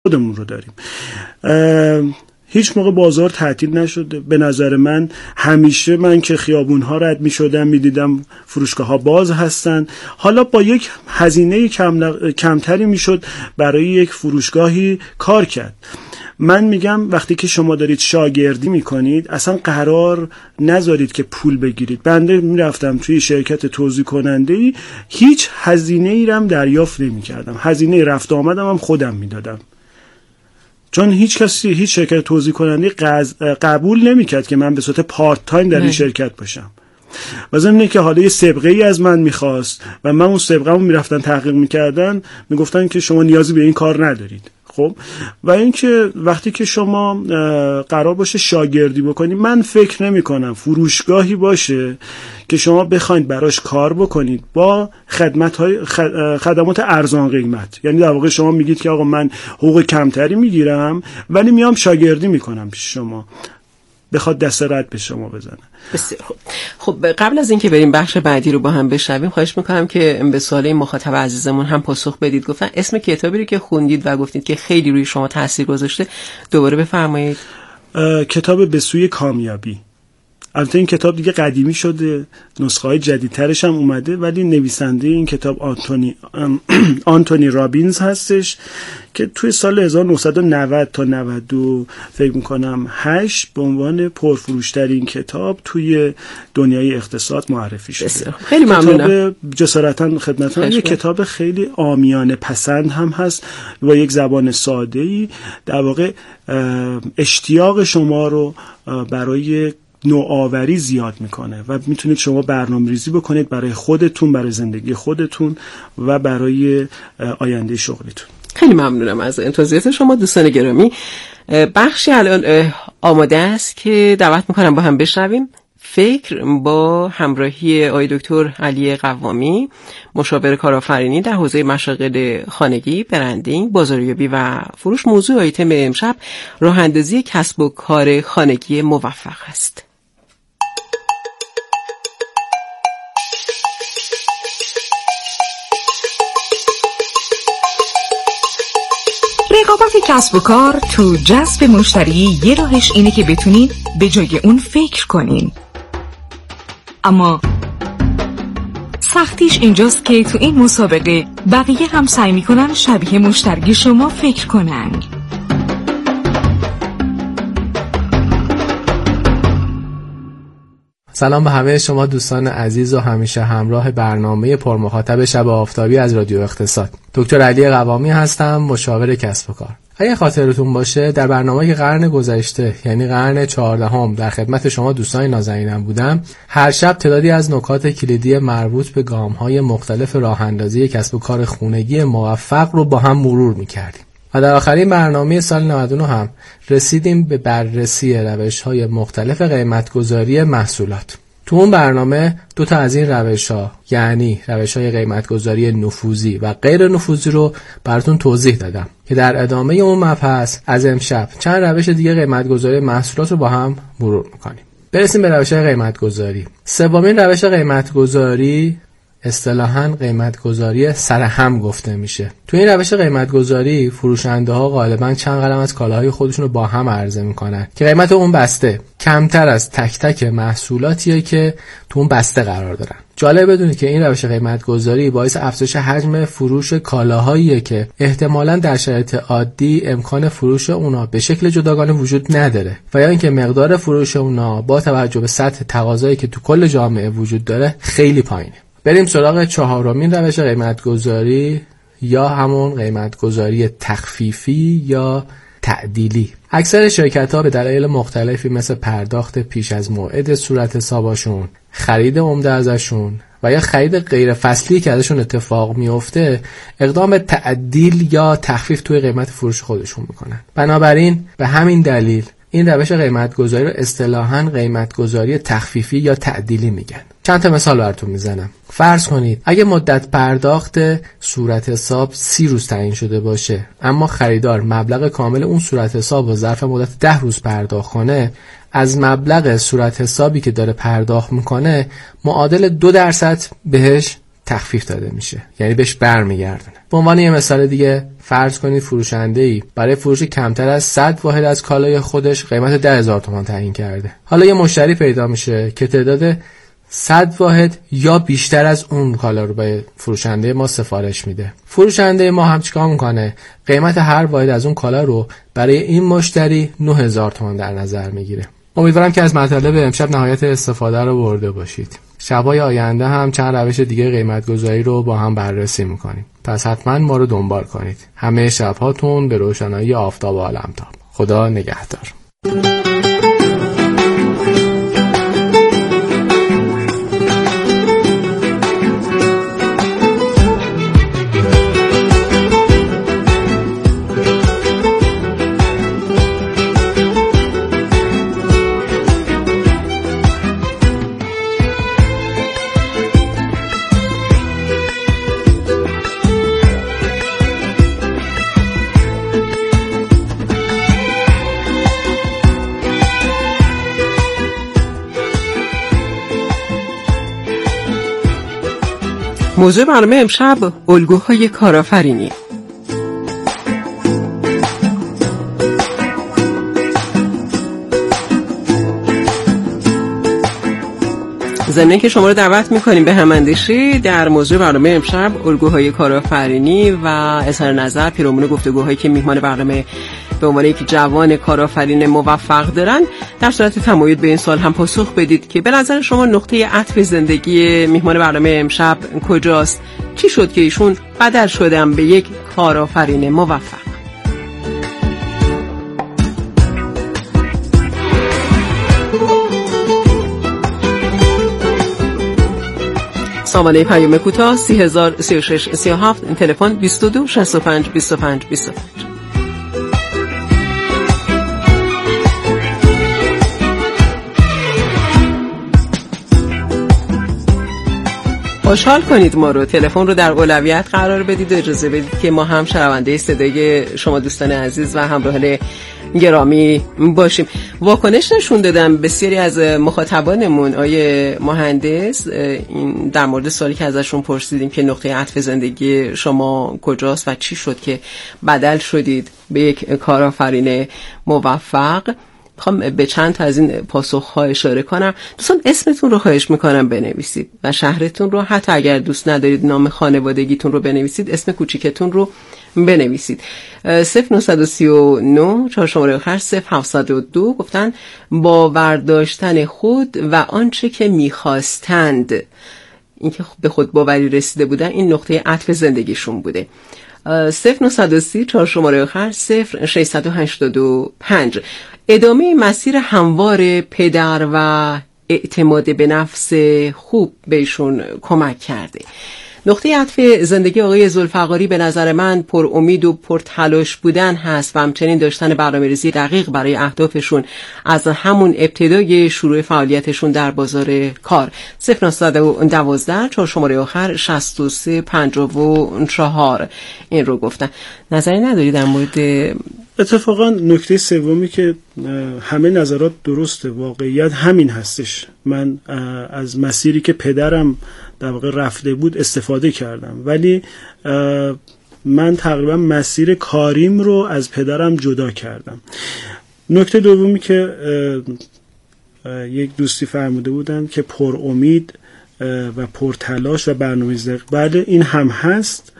خودمون رو داریم. هیچ موقع بازار تعطیل نشده. به نظر من همیشه من که خیابون‌ها رد می‌شدم می‌دیدم فروشگاه‌ها باز هستن. حالا با یک هزینه کمتری میشد برای یک فروشگاهی کار کرد. من میگم وقتی که شما دارید شاگردی میکنید اصلا قرار نذارید که پول بگیرید. بنده میرفتم توی شرکت توزیع کننده‌ای، هیچ هزینه‌ای رو هم دریافت نمی‌کردم. هزینه رفت آمدم هم خودم میدادم، چون هیچ شرکت توزیع کننده قبول نمیکرد که من به صورت پارت تایم در این شرکت باشم. و ضمن که حالا یه سابقه ای از من میخواست و من اون سابقه رو میرفتن تحقیق میکردن، میگفتن که شما نیازی به این کار ندارید. خب و اینکه وقتی که شما قرار باشه شاگردی بکنید، من فکر نمی کنم فروشگاهی باشه که شما بخواید براش کار بکنید با خدمات ارزان قیمت. یعنی در واقع شما میگید که آقا من حقوق کمتری میگیرم ولی میام شاگردی میکنم پیش شما، بخواد دست رد به شما بزنه. بسیار خب قبل از اینکه بریم بخش بعدی رو با هم بشنویم، خواهش میکنم که به سوال مخاطب عزیزمون هم پاسخ بدید. گفتن اسم کتابی رو که خوندید و گفتید که خیلی روی شما تاثیر گذاشته دوباره بفرمایید. کتاب به سوی کامیابی. البته این کتاب دیگه قدیمی شده، نسخه‌های جدیدترش هم اومده، ولی نویسنده این کتاب آنتونی رابینز هستش که توی سال 1990 تا 92 فکر می‌کنم 8 به عنوان پرفروش‌ترین کتاب توی دنیای اقتصاد معرفی شده. خیلی ممنونم. کتاب جسارتاً خدمتتون یه کتاب خیلی عامیانه پسند هم هست با یک زبان ساده‌ای، در واقع اشتیاق شما رو برای نوآوری زیاد میکنه و میتونید شما برنامه‌ریزی بکنید برای خودتون، برای زندگی خودتون و برای آینده شغلیتون. خیلی ممنونم از توضیحات شما دوستان گرامی. بخشی الان آماده است که دعوت میکنم با هم بشنویم. فکر با همراهی آقای دکتر علی قوامی، مشاور کارآفرینی در حوزه مشاغل خانگی، برندینگ، بازاریابی و فروش. موضوع آیتم امشب راه‌اندازی کسب و کار خانگی موفق است. رقابت کسب و کار تو جذب مشتری یه راهش اینه که بتونین به جای اون فکر کنین. اما سختیش اینجاست که تو این مسابقه بقیه هم سعی میکنن شبیه مشتری شما فکر کنن. سلام به همه شما دوستان عزیز و همیشه همراه برنامه پرمخاطب شب آفتابی از رادیو اقتصاد. دکتر علی قوامی هستم، مشاور کسب و کار. اگه خاطرتون باشه در برنامه قرن گذشته یعنی قرن 14 در خدمت شما دوستان نازنینم بودم. هر شب تعدادی از نکات کلیدی مربوط به گام‌های مختلف راه‌اندازی کسب و کار خانگی موفق رو با هم مرور می‌کردیم. و در آخرین برنامه سال 99 هم رسیدیم به بررسی روش‌های مختلف قیمت‌گذاری محصولات. تو اون برنامه دو تا از این روش‌ها یعنی روش‌های قیمت‌گذاری نفوذی و غیر نفوذی رو براتون توضیح دادم که در ادامه اون مبحث از امشب چند روش دیگه قیمت‌گذاری محصولات رو با هم مرور می‌کنیم. برسیم به روش‌های قیمت‌گذاری. سومین روش قیمت‌گذاری اصطلاحاً قیمت‌گذاری سرهم گفته میشه. تو این روش قیمت‌گذاری فروشنده‌ها غالباً چند قلم از کالاهای خودشون رو با هم عرضه میکنن که قیمت اون بسته کمتر از تک تک محصولاتیه که تو اون بسته قرار دارن. جالب بدونید که این روش قیمت‌گذاری باعث افزایش حجم فروش کالاهاییه که احتمالاً در شرایط عادی امکان فروش اونا به شکل جداگانه وجود نداره و یا اینکه مقدار فروش اونا با توجه به سطح تقاضایی که تو کل جامعه وجود داره خیلی پایینه. بریم سراغ چهارمین روش قیمت‌گذاری یا همون قیمت‌گذاری تخفیفی یا تعدیلی. اکثر شرکت‌ها به دلایل مختلفی مثل پرداخت پیش از موعد صورت حسابشون، خرید عمده ازشون و یا خرید غیر فصلی که ازشون اتفاق میفته اقدام تعدیل یا تخفیف توی قیمت فروش خودشون میکنن. بنابراین به همین دلیل این روش قیمت‌گذاری رو اصطلاحاً قیمت‌گذاری تخفیفی یا تعدیلی میگن. چند تا مثال براتون میزنم. فرض کنید اگه مدت پرداخت صورت حساب 30 روز تعیین شده باشه اما خریدار مبلغ کامل اون صورت حساب رو ظرف مدت 10 روز پرداخت کنه، از مبلغ صورت حسابی که داره پرداخت میکنه معادل 2% بهش تخفیف داده میشه، یعنی بهش برمیگردونه. به عنوان یه مثال دیگه فرض کنید فروشنده‌ای برای فروش کمتر از 100 واحد از کالای خودش قیمت 10,000 تومان تعیین کرده. حالا یه مشتری پیدا میشه که تعداد 100 واحد یا بیشتر از اون کالا رو به فروشنده ما سفارش میده. فروشنده ما هم چیکار میکنه؟ قیمت هر واحد از اون کالا رو برای این مشتری 9,000 تومان در نظر میگیره. امیدوارم که از مطالب امشب نهایت استفاده رو برده باشید. شبای آینده هم چند روش دیگه قیمت گذاری رو با هم بررسی میکنیم. پس حتما ما رو دنبال کنید. همه شبهاتون به روشنایی آفتاب عالمتاب. خدا نگهدار. موضوع برنامه امشب الگوهای کارآفرینی. ضمن که شما رو دعوت میکنیم به هماندیشی در موضوع برنامه امشب الگوهای کارآفرینی و اظهار نظر پیرامون گفتگوهایی که میهمان برنامه به عنوان یک جوان کارآفرین موفق دارن در صورت تمایل به این سوال هم پاسخ بدید که به نظر شما نقطه عطف زندگی میهمان برنامه امشب کجاست؟ چی شد که ایشون بدل شدن به یک کارآفرین موفق؟ سامانه پیام کوتاه 303637 تلفن 22 65 25 25. خوشحال کنید ما رو، تلفن رو در اولویت قرار بدید و اجازه بدید که ما هم شنونده صدای شما دوستان عزیز و همراهان گرامی باشیم. واکنش نشون دادم بسیاری از مخاطبانمون آیه مهندس این در مورد سوالی که ازشون پرسیدیم که نقطه عطف زندگی شما کجاست و چی شد که بدل شدید به یک کارآفرین موفق. میخوام به چند تا از این پاسخ‌ها اشاره کنم. دوستان اسمتون رو خواهش میکنم بنویسید و شهرتون رو، حتی اگر دوست ندارید نام خانوادگیتون رو بنویسید، اسم کوچیکتون رو بنویسید. 0939 4 شماره آخر 0702 گفتن باور داشتن خود و آنچه که میخواستند، اینکه به خود باوری رسیده بودن، این نقطه عطف زندگیشون بوده. 0930 4 شماره آخر 0685 ادامه مسیر هموار پدر و اعتماد به نفس خوب بهشون کمک کرده. نقطه عطف زندگی آقای ذوالفقاری به نظر من پر امید و پر تلاش بودن هست و همچنین داشتن برنامه‌ریزی دقیق برای اهدافشون از همون ابتدای شروع فعالیتشون در بازار کار. 0912 4 شماره آخر 6354 این رو گفتن. نظری نداری در مورد؟ اتفاقا نکته سومی که همه نظرات درسته، واقعیت همین هستش. من از مسیری که پدرم در واقع رفته بود استفاده کردم، ولی من تقریبا مسیر کاریم رو از پدرم جدا کردم. نکته دومی که یک دوستی فرموده بودن که پر امید و پر تلاش و برنامه‌ریزی، بله این هم هست.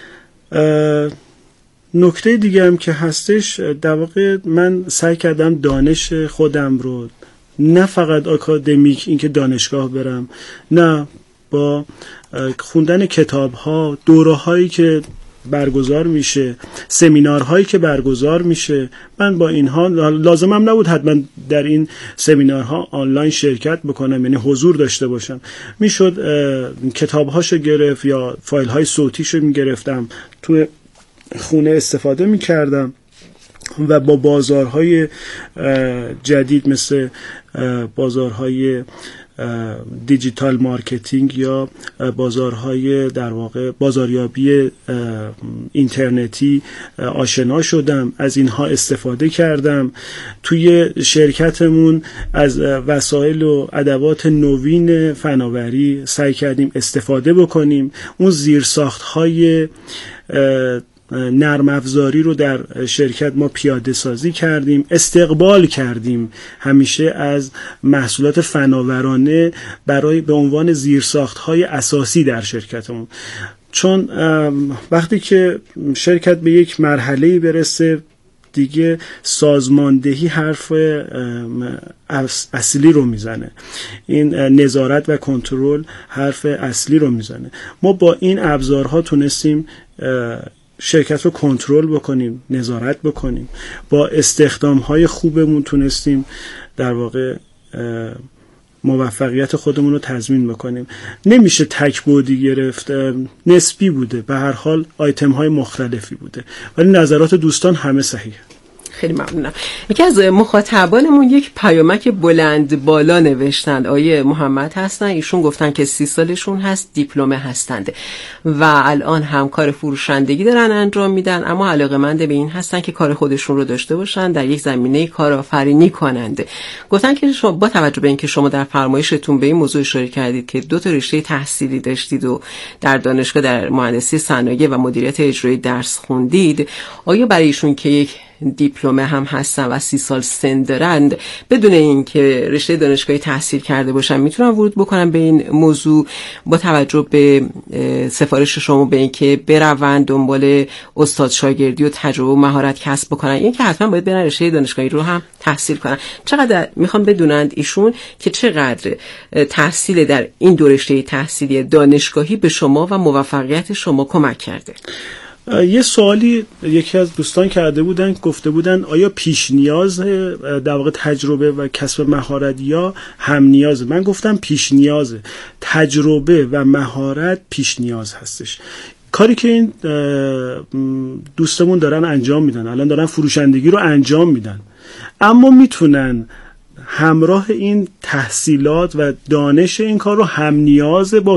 نکته دیگه هم که هستش، در واقع من سعی کردم دانش خودم رو نه فقط آکادمیک اینکه دانشگاه برم، نه با خوندن کتاب‌ها، دوره‌هایی که برگزار میشه، سمینارهایی که برگزار میشه، من با اینها لازمم نبود حتما در این سمینارها آنلاین شرکت بکنم، یعنی حضور داشته باشم. میشد کتاب‌هاشو گرفت یا فایل‌های صوتیشو میگرفتم تو خونه استفاده میکردم و با بازارهای جدید مثل بازارهای دیجیتال مارکتینگ یا بازارهای در واقع بازاریابی اینترنتی آشنا شدم، از اینها استفاده کردم. توی شرکتمون از وسایل و ادوات نوین فناوری سعی کردیم استفاده بکنیم. اون زیرساخت‌های نرم افزاری رو در شرکت ما پیاده سازی کردیم، استقبال کردیم همیشه از محصولات فناورانه برای به عنوان زیرساخت‌های اساسی در شرکتمون. چون وقتی که شرکت به یک مرحله برسه دیگه سازماندهی حرف اصلی رو میزنه، این نظارت و کنترل حرف اصلی رو میزنه. ما با این ابزارها تونستیم شرکت رو کنترل بکنیم، نظارت بکنیم. با استخدام‌های خوبمون تونستیم در واقع موفقیت خودمون رو تضمین بکنیم. نمیشه تک بعدی گرفت، نسبی بوده، به هر حال آیتم‌های مختلفی بوده، ولی نظرات دوستان همه صحیح. خیلی ممنونم. یکی از مخاطبانمون یک پیامک بلند بالا نوشتند، آیه محمد هستن. ایشون گفتن که 30 سالشون هست، دیپلمه هستند و الان هم کار فروشندگی دارن انجام میدن، اما علاقه‌مند به این هستن که کار خودشون رو داشته باشن، در یک زمینه کارآفرینی کنند. گفتن که شما با توجه به اینکه شما در فرمایشتون به این موضوع اشاره کردید که 2 تا رشته تحصیلی داشتید و در دانشگاه در مهندسی صنایع و مدیریت اجرایی درس خوندید، آیا برای ایشون که یک دیپلمه هم هستن و 30 سال سن دارند بدون اینکه رشته دانشگاهی تحصیل کرده باشن میتونن ورود بکنن به این موضوع، با توجه به سفارش شما به اینکه بروند دنبال استاد شاگردی و تجربه و مهارت کسب بکنن، این که حتما باید برن رشته دانشگاهی رو هم تحصیل کنن؟ چقدر میخوام بدونند ایشون که چقدر تحصیل در این 2 رشته تحصیلی دانشگاهی به شما و موفقیت شما کمک کرده؟ یه سوالی یکی از دوستان کرده بودن، گفته بودن آیا پیش نیاز در واقع تجربه و کسب مهارت یا هم نیازه؟ من گفتم پیش نیازه. تجربه و مهارت پیش نیاز هستش. کاری که این دوستمون دارن انجام میدن، الان دارن فروشندگی رو انجام میدن، اما میتونن همراه این تحصیلات و دانش این کار رو هم نیاز با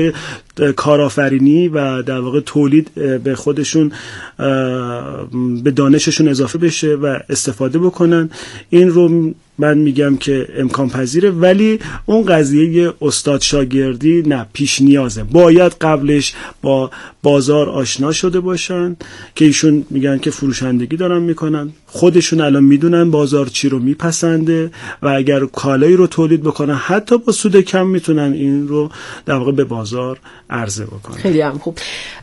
کارآفرینی و در واقع تولید به خودشون به دانششون اضافه بشه و استفاده بکنن. این رو من میگم که امکان پذیره، ولی اون قضیه استاد شاگردی نه، پیش نیازه. باید قبلش با بازار آشنا شده باشن که ایشون میگن که فروشندگی دارن میکنن، خودشون الان میدونن بازار چی رو میپسنده و اگر کالایی رو تولید بکنن حتی با سود کم میتونن این رو در واقع به بازار عرضه بکنن. خیلی هم خوب.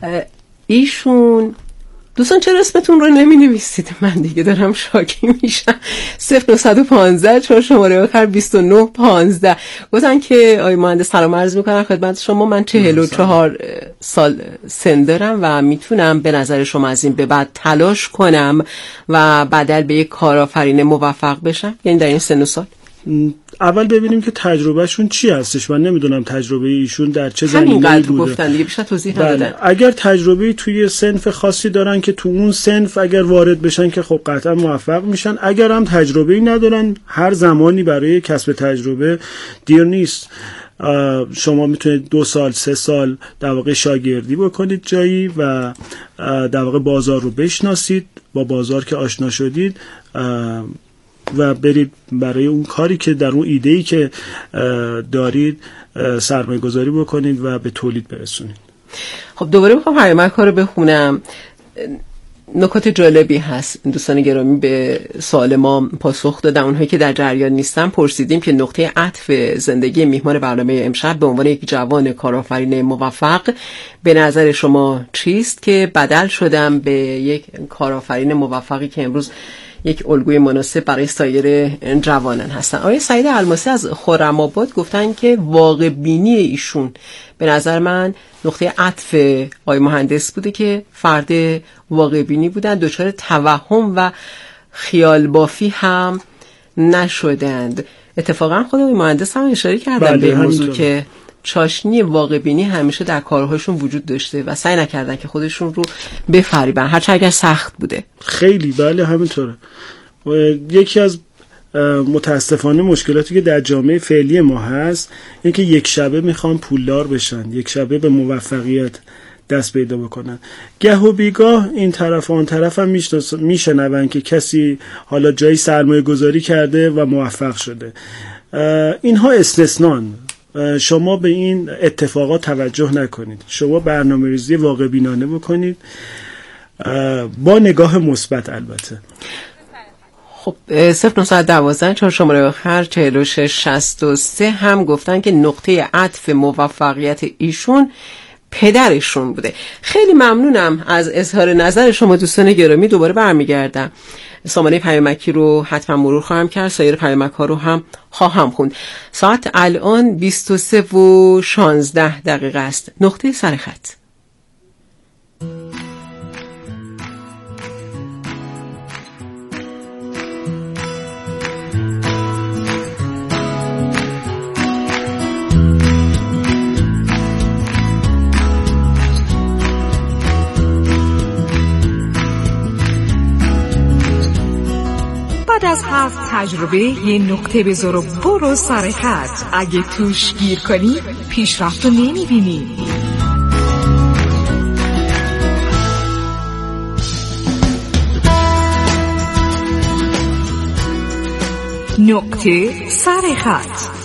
ایشون دوستان چرا اسمتون رو نمی نویسید؟ من دیگه دارم شاکی میشم. 0915 چون شماره آخر 2915. گفتن که آقای مهندس سلام عرض میکنم خدمت شما، من 44 سال سن دارم و میتونم به نظر شما از این به بعد تلاش کنم و بدل به یک کارآفرین موفق بشم، یعنی در این سن و سال؟ اول ببینیم که تجربهشون چی هستش. من نمیدونم تجربه ایشون در چه زمینه‌ای بوده. گفتن دیگه بیشتر توضیح ندادن. اگر تجربه توی صنف خاصی دارن که تو اون صنف اگر وارد بشن که خب قطعا موفق میشن. اگر هم تجربه‌ای ندارن، هر زمانی برای کسب تجربه دیر نیست. شما میتونید 2 سال 3 سال در واقع شاگردی بکنید جایی و در واقع بازار رو بشناسید. با بازار که آشنا شدید و برید برای اون کاری که در اون ایده‌ای که دارید سرمایه گذاری بکنید و به تولید برسونید. خب دوباره میخوام پیامک رو بخونم. نکات جالبی هست. دوستان گرامی به سوال ما پاسخ دادن. اونهایی که در جریان نیستن پرسیدیم که نقطه عطف زندگی میهمان برنامه امشب به عنوان یک جوان کارآفرین موفق به نظر شما چیست که بدل شدم به یک کارآفرین موفقی که امروز یک الگوی مناسب برای سایر جوانان هستن؟ آقای سعید الماسی از خرم‌آباد گفتن که واقع بینی ایشون به نظر من نقطه عطف آقای مهندس بوده که فرد واقع بینی بودن، دچار توهم و خیال بافی هم نشدند. اتفاقا خود آقای مهندس هم اشاره کردن به این موضوع که چاشنی واقع بینی همیشه در کارهاشون وجود داشته و سعی نکردن که خودشون رو بفریبن، هرچند اگر سخت بوده. خیلی بله همینطوره. یکی از متاسفانه مشکلاتی که در جامعه فعلی ما هست اینه که یک شبه میخوان پولدار بشن، یک شبه به موفقیت دست پیدا بکنن. گه و بیگاه این طرف و آن طرف هم میشنون که کسی حالا جایی سرمایه گذاری کرده و موفق شده. اینها استثنان. شما به این اتفاقات توجه نکنید، شما برنامه‌ریزی واقع بینانه بکنید با نگاه مثبت. البته خب 0912 4 شماره آخر 4663 هم گفتن که نقطه عطف موفقیت ایشون پدرشون بوده. خیلی ممنونم از اظهار نظر شما دوستان گرامی. دوباره برمیگردم، سامانه پیامکی رو حتما مرور خواهم کرد، سایر پیامک ها رو هم خواهم خوند. ساعت الان 23:16 است. نقطه سرخط. از 7 تجربه یه نقطه بذار و برو سر خط. اگه توش گیر کنی پیشرفت رو نمیبینی. نقطه سر خط.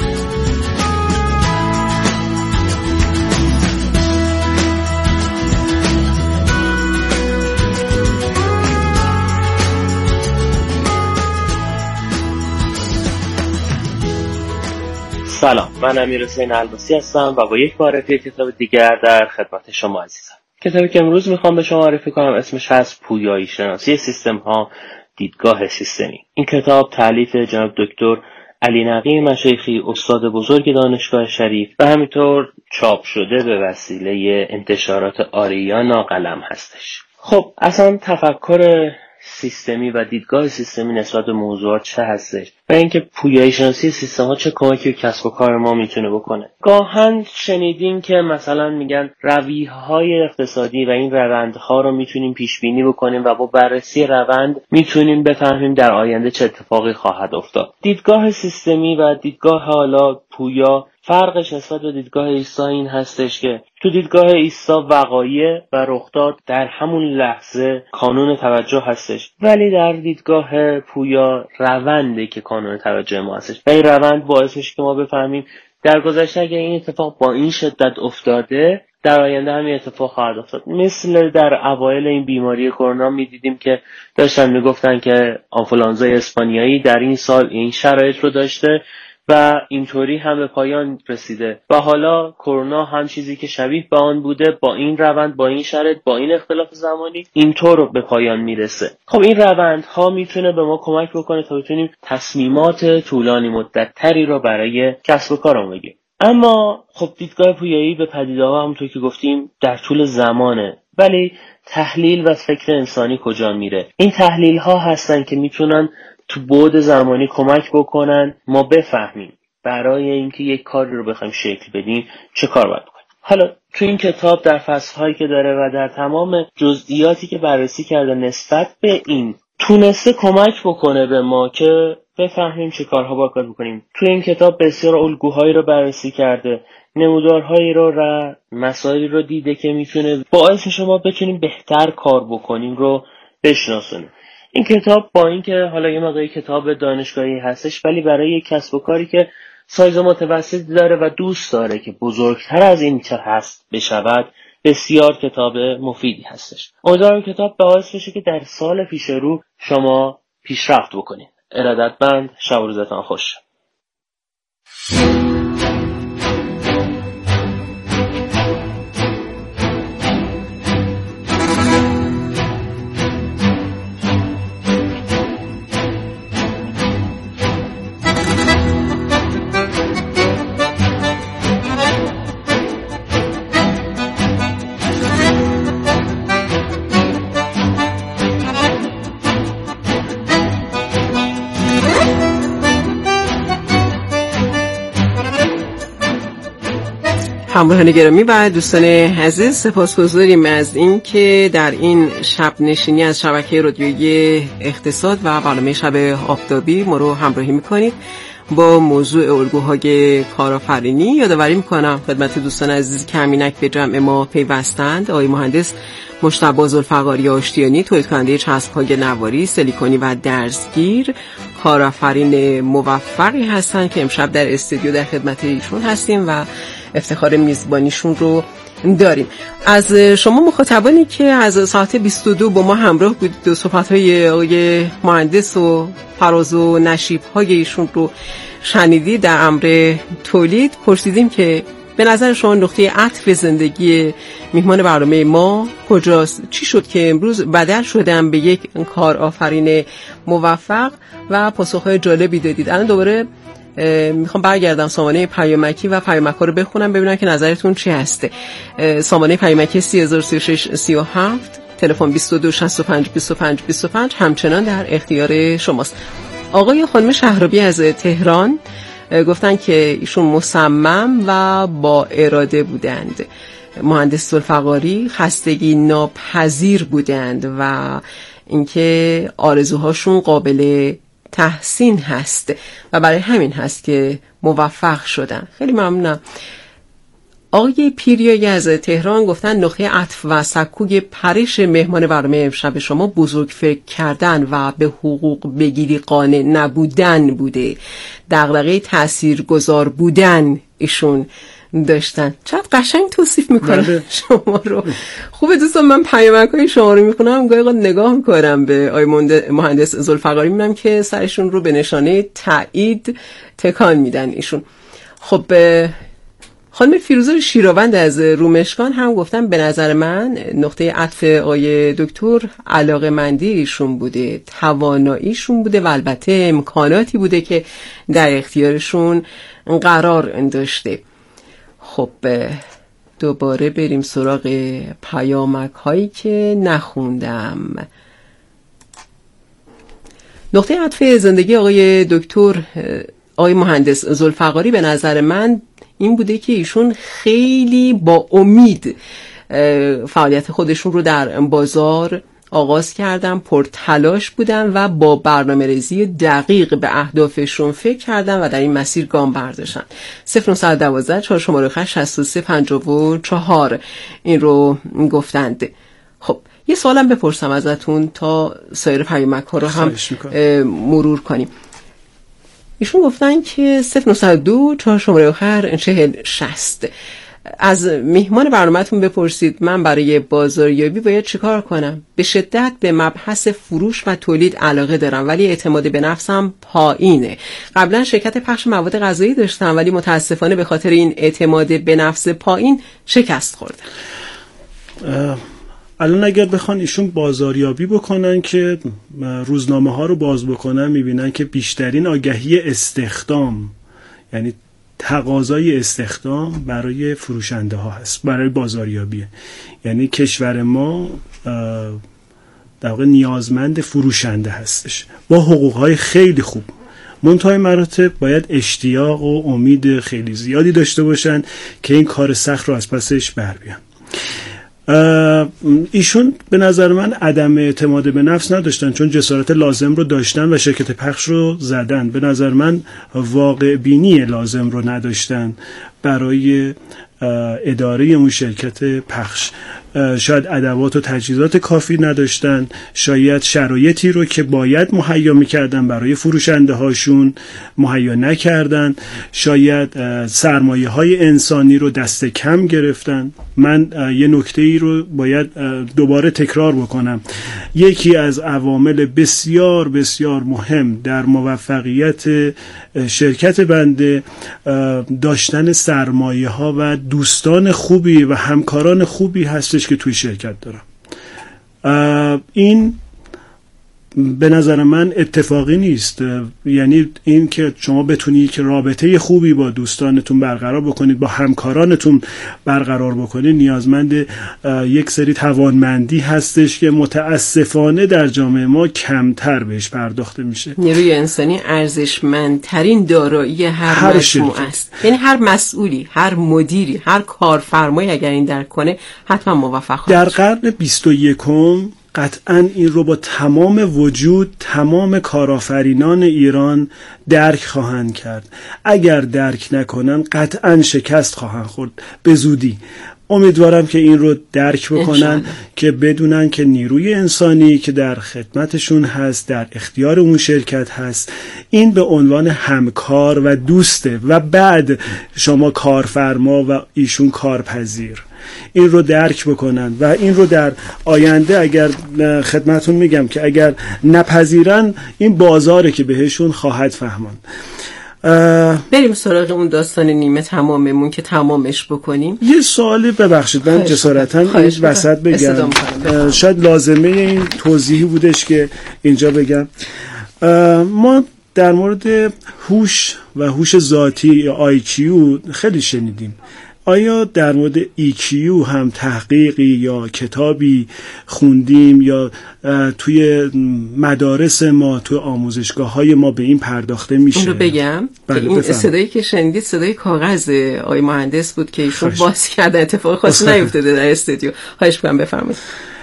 سلام، من امیرحسین الباسی هستم و با یک معرفی کتاب دیگر در خدمت شما عزیزم. کتابی که امروز میخوام به شما معرفی کنم اسمش هست پویایی شناسی سیستم ها، دیدگاه سیستمی. این کتاب تألیف جناب دکتر علی نقی مشایخی، استاد بزرگ دانشگاه شریف و همینطور چاپ شده به وسیله انتشارات آریانا قلم هستش. خب اصلا تفکر سیستمی و دیدگاه سیستمی نسبت به موضوعات چه هستش و اینکه پویایی شناسی سیستم ها چه کمکی به کسب و کار ما میتونه بکنه. گاهن شنیدین که مثلا میگن رویه‌های اقتصادی و این روندها رو میتونیم پیش بینی بکنیم و با بررسی روند میتونیم بفهمیم در آینده چه اتفاقی خواهد افتاد. دیدگاه سیستمی و دیدگاه حالا پویا فرقش نسبت به دیدگاه ایستا این هستش که تو دیدگاه ایستا وقایع و رخداد در همون لحظه کانون توجه هستش، ولی در دیدگاه پویا رونده که کانون توجه ما هستش و این روند باعث میشه که ما بفهمیم در گذشته اگه این اتفاق با این شدت افتاده در آینده همین اتفاق خواهد افتاد. مثل در اوایل این بیماری کرونا میدیدیم که داشتن میگفتن که آنفولانزای اسپانیایی در این سال این شرایط رو داشته و اینطوری هم به پایان رسیده و حالا کرونا هم چیزی که شبیه به آن بوده با این روند، با این شرایط، با این اختلاف زمانی اینطور به پایان میرسه. خب این روندها میتونه به ما کمک بکنه تا بتونیم تصمیمات طولانی مدت تری رو برای کسب و کارمون بگیریم. اما خب دیدگاه پویایی به پدیده‌ها همونطور که گفتیم در طول زمانه، ولی تحلیل و فکر انسانی کجا میره؟ این تحلیل ها هستن که میتونن تو بعد زمانی کمک بکنن ما بفهمیم برای اینکه یک کاری رو بخوایم شکل بدیم چه کار باید بکنیم. حالا تو این کتاب در فصل‌هایی که داره و در تمام جزئیاتی که بررسی کرده نسبت به این تونسته کمک بکنه به ما که بفهمیم چه کارها باید بکنیم. تو این کتاب بسیار الگوهایی رو بررسی کرده، نمودارهایی رو و مسائلی رو دیده که میتونه باعث شما بتونیم بهتر کار بکنیم رو بشناسونیم. این کتاب با اینکه حالا یه مقداری کتاب دانشگاهی هستش ولی برای کسب و کاری که سایز متوسطی داره و دوست داره که بزرگتر از این چه هست بشود بسیار کتاب مفیدی هستش. امیدوارم کتاب باعث بشه که در سال پیش رو شما پیشرفت بکنید. ارادتمند، شب و روزتان خوش. همراهان گرامی و دوستان عزیز، سپاسگزاریم از این که در این شب نشینی از شبکه رادیویی اقتصاد و برنامه شب آفتابی ما رو همراهی میکنید با موضوع الگوهای کارآفرینی. یادآوری میکنم خدمت دوستان عزیز که همینک به جمع ما پیوستند آقای مهندس مجتبی ذوالفقاری آشتیانی، تولید کننده چسب‌های نواری، سیلیکونی و درزگیر، کارآفرین موفقی هستند که امشب در استودیو در خدمت ایشون هستیم و افتخار میزبانیشون رو داریم. از شما مخاطبانی که از ساعت 22 با ما همراه بودید و صحبت‌های آقای مهندس و فراز و نشیب‌های ایشون رو شنیدید در امر تولید، پرسیدیم که به نظر شما نقطه عطف زندگی میهمان برنامه ما کجاست؟ چی شد که امروز بدل شدن به یک کارآفرین موفق؟ و پاسخ‌های جالبی دادید. الان دوباره میخوام برگردم سامانه پیامکی و پیامک‌ها رو بخونم ببینم که نظرتون چی هسته. سامانه پیامکی 303637، تلفن 22652525 همچنان در اختیار شماست. آقای خانم شهرابی از تهران گفتن که ایشون مصمم و با اراده بودند. مهندس ذوالفقاری خستگی ناپذیر بودند و اینکه آرزوهاشون قابل تحسین هست و برای همین هست که موفق شدن. خیلی ممنونم. آقای پیریایی از تهران گفتن نقطه عطف و سکوی پرش مهمان برنامه امشب شما بزرگ فکر کردن و به حقوق بگیری قانع نبودن بوده. دغدغه تاثیرگذار بودن ایشون داشتن. چقدر قشنگ توصیف میکنم شما رو. خوبه دوستان، من پیامک‌های شما رو میخونم، گاهی اوقات نگاه میکنم به آقای مهندس ذوالفقاری، میبینم که سرشون رو به نشانه تایید تکان میدن ایشون. خب خانم فیروزه شیراوند از رومشکان هم گفتن به نظر من نقطه عطف آقای دکتر علاقه‌مندی ایشون بوده، تواناییشون بوده و البته امکاناتی بوده که در اختیارشون قرار داشته. خب دوباره بریم سراغ پیامک هایی که نخوندم. نقطه عطف زندگی آقای دکتر آقای مهندس ذوالفقاری به نظر من این بوده که ایشون خیلی با امید فعالیت خودشون رو در بازار آغاز کردن، پرتلاش بودن و با برنامه‌ریزی دقیق به اهدافشون فکر کردن و در این مسیر گام برداشتن. 0912 4 این رو گفتند. خب یه سوالم بپرسم ازتون تا سایر پیامک‌ها رو هم مرور کنیم. ایشون گفتن که 0902 4 4060 از میهمان برنامه‌تون بپرسید من برای بازاریابی باید چیکار کنم؟ به شدت به مبحث فروش و تولید علاقه دارم ولی اعتماد به نفسم پایینه. قبلا شرکت پخش مواد غذایی داشتم ولی متاسفانه به خاطر این اعتماد به نفس پایین شکست خوردم. الان اگر بخوان ایشون بازاریابی بکنن که روزنامه ها رو باز بکنن میبینن که بیشترین آگهی استخدام، یعنی تقاضای استخدام برای فروشنده ها هست، برای بازاریابیه. یعنی کشور ما در واقع نیازمند فروشنده هستش با حقوق های خیلی خوب. منتهای مراتب باید اشتیاق و امید خیلی زیادی داشته باشن که این کار سخت رو از پسش بر بیان. ایشون به نظر من عدم اعتماد به نفس نداشتن، چون جسارت لازم رو داشتن و شرکت پخش رو زدن. به نظر من واقع بینی لازم رو نداشتن برای اداره اون شرکت پخش. شاید ادوات و تجهیزات کافی نداشتن، شاید شرایطی رو که باید مهیا می‌کردن برای فروشنده هاشون مهیا نکردن، شاید سرمایه‌های انسانی رو دست کم گرفتن. من یه نکته‌ای رو باید دوباره تکرار بکنم. یکی از عوامل بسیار بسیار مهم در موفقیت شرکت بنده داشتن سرمایه‌ها و دوستان خوبی و همکاران خوبی هستش که توی شرکت دارم. این به نظر من اتفاقی نیست. یعنی این که شما بتونی که رابطه خوبی با دوستانتون برقرار بکنید، با همکارانتون برقرار بکنید، نیازمند یک سری توانمندی هستش که متاسفانه در جامعه ما کمتر بهش پرداخته میشه. نیروی انسانی ارزشمندترین دارایی هر مجموعه است. یعنی هر مسئولی، هر مدیری، هر کارفرمایی اگر این درک کنه حتما موفق خواهد. در قرن 21 قطعاً این رو با تمام وجود تمام کارآفرینان ایران درک خواهند کرد. اگر درک نکنن قطعاً شکست خواهند خورد به زودی. امیدوارم که این رو درک بکنن که بدونن که نیروی انسانی که در خدمتشون هست، در اختیار اون شرکت هست، این به عنوان همکار و دوسته و بعد شما کارفرما و ایشون کارپذیر. این رو درک بکنن و این رو در آینده اگر خدمتون میگم که اگر نپذیرن این بازاره که بهشون خواهد فهمان. بریم سراغ اون داستان نیمه تماممون که تمامش بکنیم. یه سوالی ببخشید من جسارتاً این وسط بگم، شاید لازمه این توضیحی بودش که اینجا بگم. ما در مورد هوش و هوش ذاتی یا IQ خیلی شنیدیم. آیا در مورد EQ هم تحقیقی یا کتابی خوندیم یا توی مدارس ما، توی آموزشگاه‌های ما به این پرداخته میشه؟ اون رو بگم. این صدایی که شنیدید صدای کاغذ آقای مهندس بود که ایشون باز کرده، اتفاق خاصی نیفتاده در استودیو. خواهش می‌کنم بفرمایید.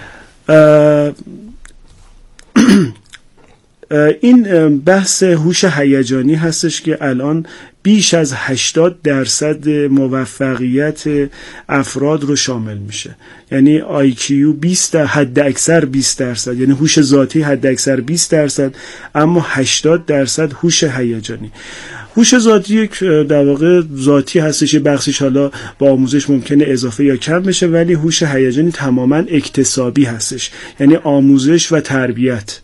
این بحث هوش هیجانی هستش که الان بیش از 80% موفقیت افراد رو شامل میشه. یعنی IQ 20 حد اکثر 20%، یعنی هوش ذاتی حد اکثر 20%، اما 80% هوش هیجانی. هوش ذاتی یک در واقع ذاتی هستش، بخشش حالا با آموزش ممکنه اضافه یا کم بشه، ولی هوش هیجانی تماما اکتسابی هستش، یعنی آموزش و تربیت.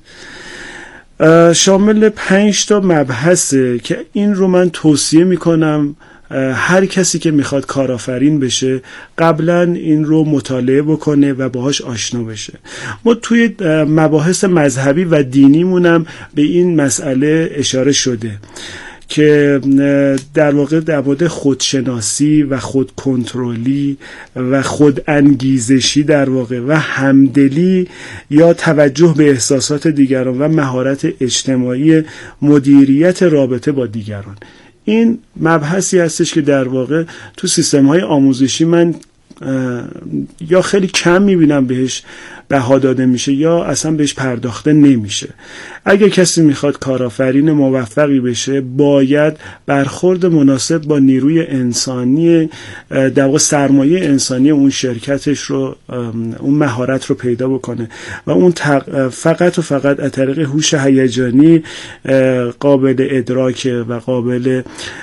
شامل 5 تا مبحثه که این رو من توصیه میکنم هر کسی که میخواد کارآفرین بشه قبلا این رو مطالعه بکنه و باهاش آشنا بشه. ما توی مباحث مذهبی و دینیمونم به این مسئله اشاره شده که در واقع در مورد خودشناسی و خودکنترلی و خودانگیزشی در واقع و همدلی یا توجه به احساسات دیگران و مهارت اجتماعی مدیریت رابطه با دیگران، این مبحثی هستش که در واقع تو سیستم‌های آموزشی من یا خیلی کم میبینم بهش بها داده میشه یا اصلا بهش پرداخته نمیشه. اگه کسی میخواد کارآفرین موفقی بشه باید برخورد مناسب با نیروی انسانی، در واقع سرمایه انسانی اون شرکتش رو، اون مهارت رو پیدا بکنه و اون فقط و فقط از طریق هوش هیجانی قابل ادراک و قابل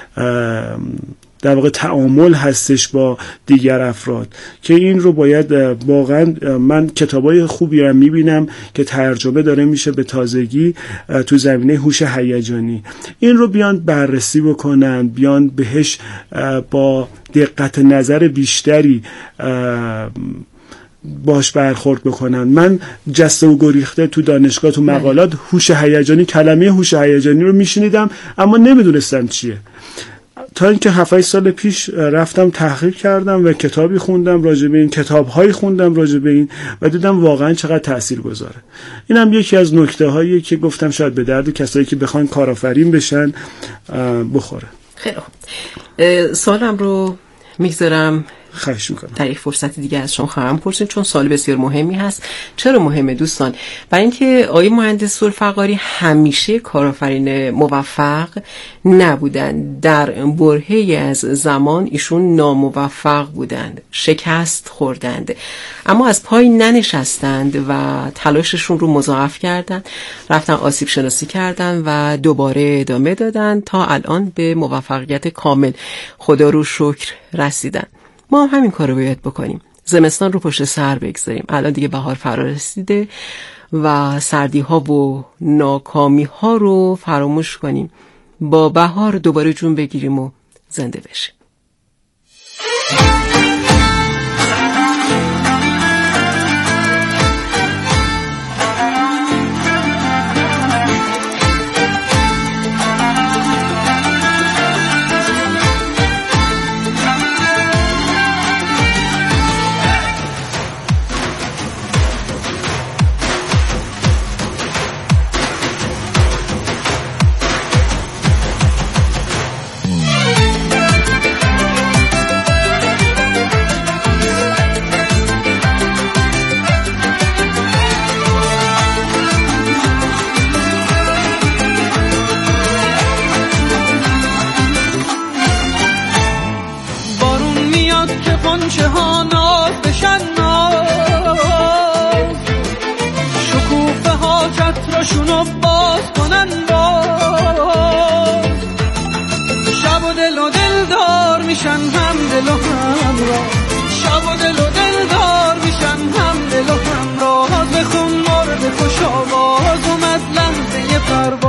در واقع تعامل هستش با دیگر افراد که این رو باید واقعا، من کتابای خوبی رو میبینم که ترجمه داره میشه به تازگی تو زمینه هوش هیجانی، این رو بیان بررسی بکنن، بیان بهش با دقت نظر بیشتری باش برخورد بکنن. من جسته و گریخته تو دانشگاه تو مقالات هوش هیجانی، کلمه هوش هیجانی رو میشنیدم اما نمیدونستم چیه، تا اینکه 7-8 سال پیش رفتم تحقیق کردم و کتابی خوندم راجع به این، کتاب‌هایی خوندم راجع به این و دیدم واقعا چقدر تاثیرگذاره. اینم یکی از نکته‌هایی که گفتم شاید به درد کسایی که بخوان کارآفرین بشن بخوره. خیلی خوب. سوالم رو میگذارم خواهش میکنم. در یک فرصت دیگه از شما خواهم پرسید چون سوال بسیار مهمی هست. چرا مهمه دوستان؟ برای اینکه آقای مهندس ذوالفقاری همیشه کارآفرین موفق نبودند. در برهه‌ای از زمان ایشون ناموفق بودند، شکست خوردند، اما از پای ننشستند و تلاششون رو مضاعف کردند، رفتن آسیب شناسی کردند و دوباره ادامه دادند تا الان به موفقیت کامل خدا رو شکر رسیدن. ما هم همین کار رو باید بکنیم. زمستان رو پشت سر بگذاریم. الان دیگه بهار فرا رسیده و سردی ها و ناکامی ها رو فراموش کنیم. با بهار دوباره جون بگیریم و زنده بشیم. چشماشونو باز کنن